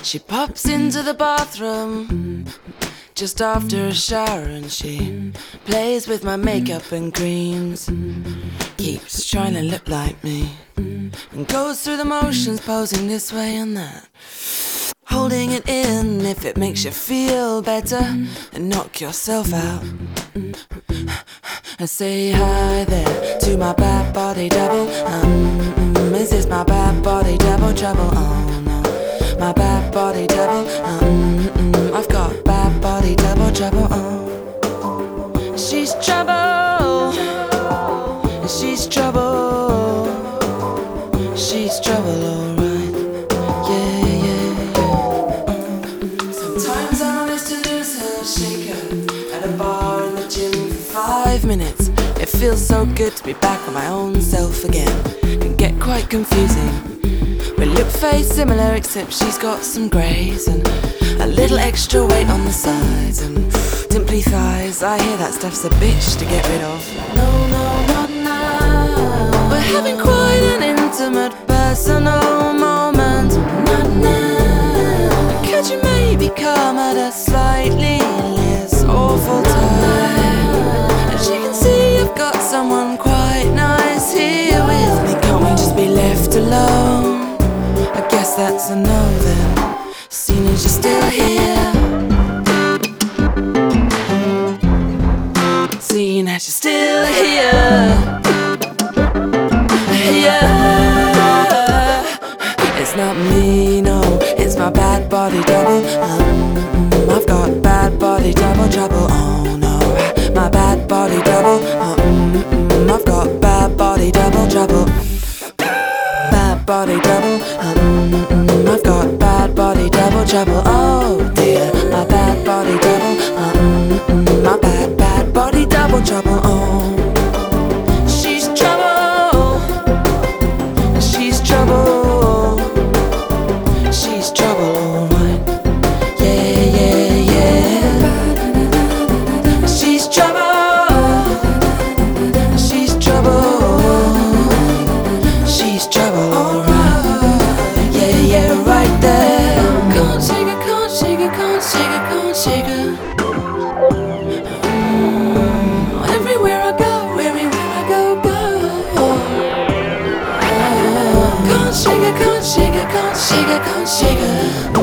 She pops into the bathroom just after a shower and she plays with my makeup and creams, keeps trying to look like me, and goes through the motions posing this way and that, holding it in if it makes you feel better and knock yourself out. I say hi there to my bad body double. Is this my bad body double trouble? Oh no, my bad body double. I've got bad body double trouble. Oh, she's trouble. She's trouble. She's trouble, alright. Yeah, yeah, yeah. Sometimes I manage to lose her, shake her at a bar in the gym for 5 minutes. It feels so good to be back on my own self again. Can get quite confusing. We look very similar except she's got some greys and a little extra weight on the sides and dimply thighs. I hear that stuff's a bitch to get rid of. No, no, not now. We're having quite an intimate personal moment. Not now. Could you maybe come at a slightly less awful time? And she can see I've got someone quite nice here with me. Can't we just be left alone? I guess that's a no then, seeing as you're still here. Seeing as you're still here. Yeah. It's not me, no, it's my bad body double. I've got bad body double trouble. Oh no, my bad body double. I've got bad body double trouble. Bad body double. I've got bad body double trouble. Oh dear, my bad body double. My bad body double trouble. Oh, she's trouble. She's trouble. She's trouble, alright. Yeah, yeah, yeah. She's trouble. She's trouble. She's trouble, alright. Yeah, yeah, right there. Can't shake her, can't shake her, can't shake her, can't shake her. Everywhere I go, go. Can't shake her, can't shake her, can't shake her, can't shake her.